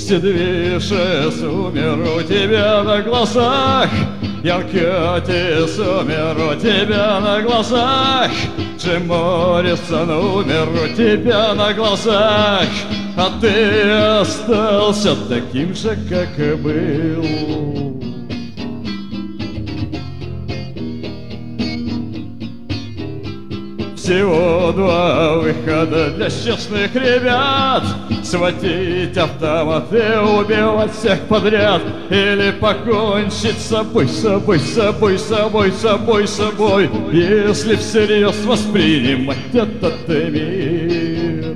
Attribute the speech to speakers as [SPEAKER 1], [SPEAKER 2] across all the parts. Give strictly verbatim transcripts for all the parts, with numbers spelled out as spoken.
[SPEAKER 1] Все движешь, умер у тебя на глазах. Янкетис умер у тебя на глазах. Джим Моррисон умер у тебя на глазах. А ты остался таким же, как и был. Всего два выхода для честных ребят: схватить автомат и убивать всех подряд, или покончить с собой, собой, собой, собой, собой, собой, если всерьез воспринимать этот мир.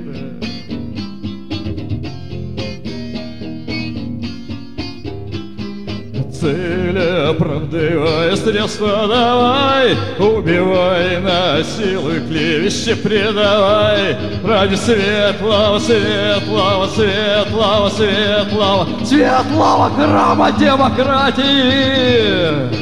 [SPEAKER 1] Цели оправдывая, средства давай, убивай, насилуй, клевещи предавай. Ради светлого, светлого, светлого, светлого, светлого храма демократии.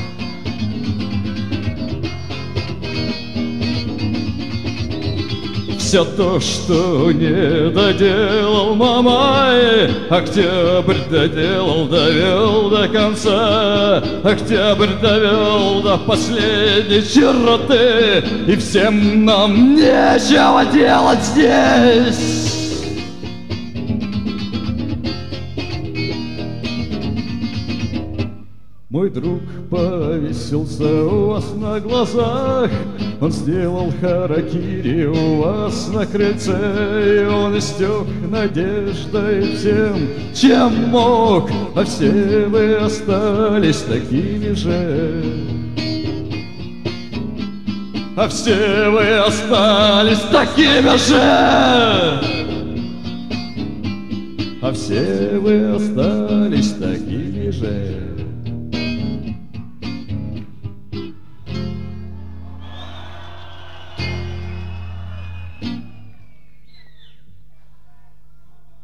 [SPEAKER 1] Все то, что не доделал Мамай, Октябрь доделал, довел до конца. Октябрь довел до последней черты, и всем нам нечего делать здесь. Мой друг повесился у вас на глазах. Он сделал харакири у вас на крыльце, и он истек надеждой всем, чем мог, а все вы остались такими же. А все вы остались такими же. А все вы остались такими же.